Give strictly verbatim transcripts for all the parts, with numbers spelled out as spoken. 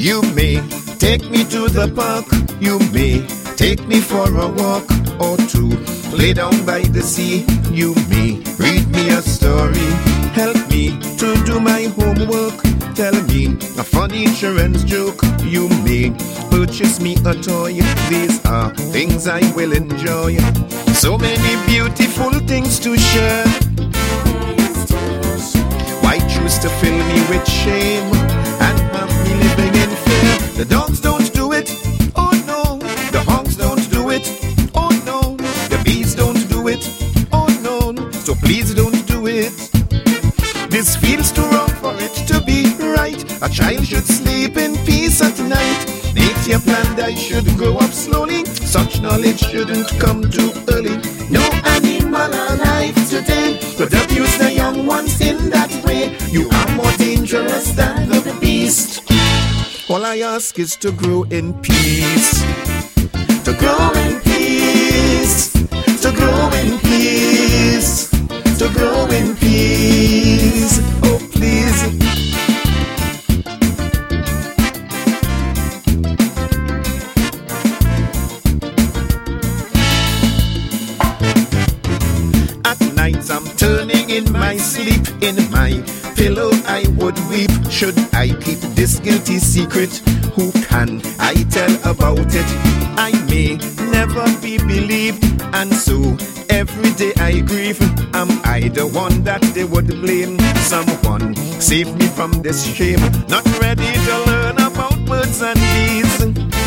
You may take me to the park, you may take me for a walk or two, play down by the sea. You may read me a story, help me to do my homework, tell me a funny insurance joke. You may purchase me a toy, these are things I will enjoy. So many beautiful things to share. Why choose to fill me with shame and have me living in fear? The dogs don't do it, oh no. The hogs don't do it, oh no. The bees don't do it, oh no. So please don't do it. This feels too wrong for it to be right. A child should sleep in peace at night. Nature planned I should grow up slowly. Such knowledge shouldn't come too early. No animal alive today could abuse the young ones in that way. You are more dangerous than the beast. All I ask is to grow in peace. To grow in peace. To grow in peace. To grow in peace. Oh please. I'm turning in my sleep, in my pillow I would weep. Should I keep this guilty secret? Who can I tell about it? I may never be believed, and so every day I grieve. Am I the one that they would blame? Someone save me from this shame. Not ready to learn about birds and bees,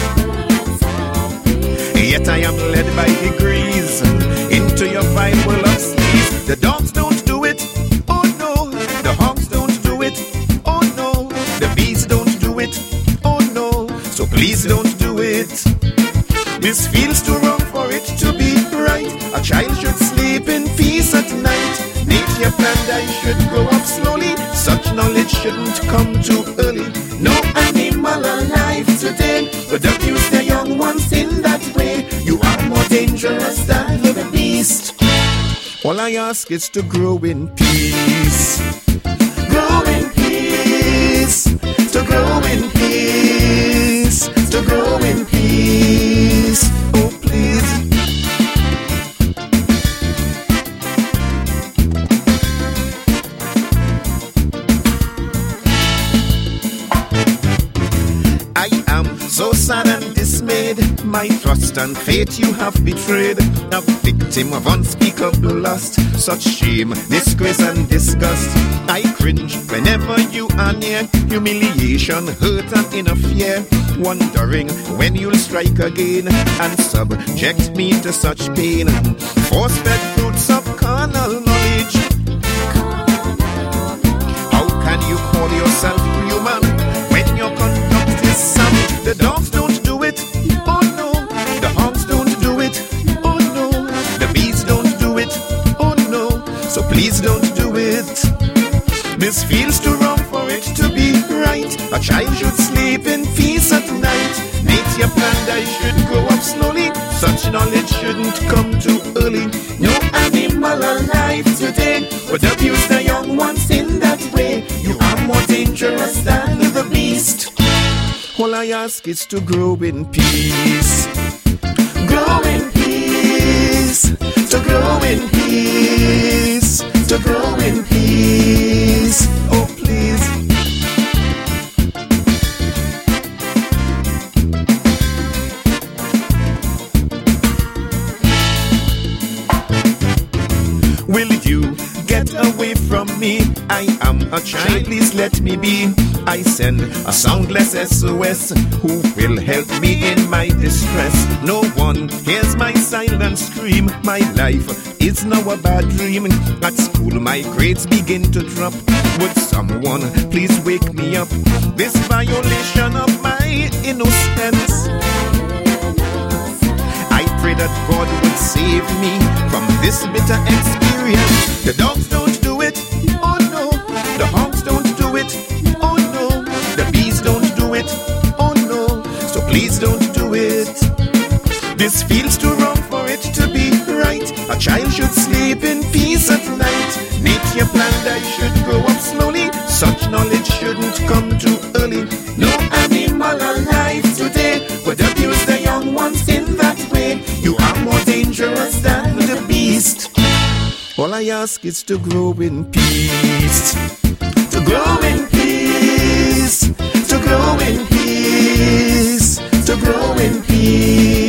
yet I am led by degrees into your Bible of sleaze. The dogs don't do it, oh no. The hogs don't do it, oh no. The bees don't do it, oh no. So please don't do it. This feels too wrong for it to be right. A child should sleep in peace at night. Nature planned I should grow up slowly. Such knowledge shouldn't come too early. No animal alive today would abuse their young ones in that way. You are more dangerous than the beast. All I ask is to grow in peace. Grow in peace. To grow in peace. To grow in peace. Oh please. I am so sad and dismayed. My trust and faith you have betrayed. A victim of unspeakable lust. Such shame, disgrace and disgust. I cringe whenever you are near. Humiliation, hurt and inner fear. Wondering when you'll strike again and subject me to such pain. Force-fed fruits of carnal knowledge. How can you call yourself human when your conduct is savage? The dogs don't do it, oh no. The hogs don't do it, oh no. The bees don't do it, oh no. So please don't do it. This feels too wrong for it to be right. A child should sleep in peace at night. Nature planned I should grow up slowly. Such knowledge shouldn't come too early. No animal alive today would abuse the young ones in that way. You are more dangerous than the beast. All I ask is to grow in peace. Grow in peace. To grow in peace. To grow in peace. Oh please. Will you get away from me? I am a child, please let me be. I send a soundless S O S. Who will help me in my distress? No one hears my silent scream. My life is now a bad dream. At school my grades begin to drop. Would someone please wake me up? This violation of my innocence, I pray that God would save me from this bitter experience. The dogs don't do it, oh no. The hogs don't do it, oh no. The bees don't do it, oh no. So please don't do it. This feels too wrong for it to be right. A child should sleep in peace at night. Nature planned I should grow up slowly. Such knowledge shouldn't come too early. No animal ask is to grow in peace. To grow in peace. To grow in peace. To grow in peace.